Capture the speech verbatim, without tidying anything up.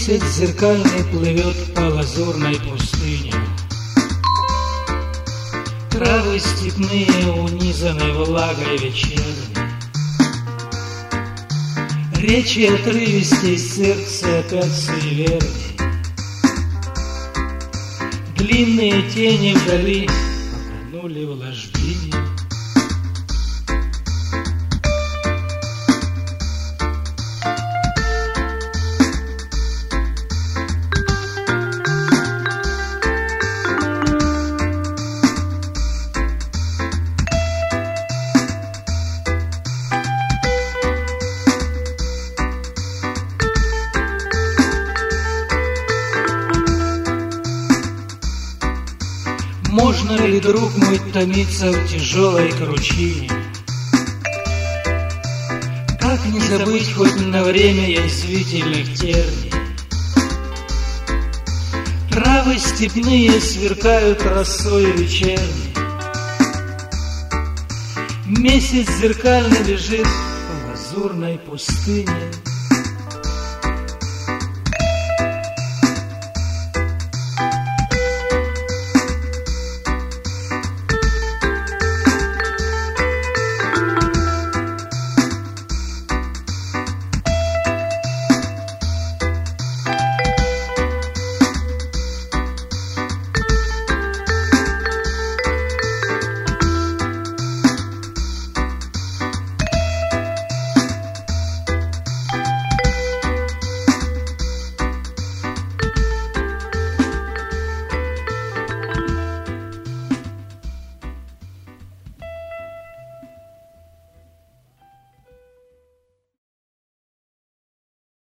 Месяц зеркальный плывет по лазурной пустыне. Травы степные унизаны влагой вечерней. Речи отрывистей, сердце опять суеверней. Длинные тени вдали потонули в ложбине. Можно ли, друг мой, томиться в тяжелой кручине? Как не забыть хоть на время язвительных терний? Травы степные сверкают росой вечерней. Месяц зеркально лежит по лазурной пустыне.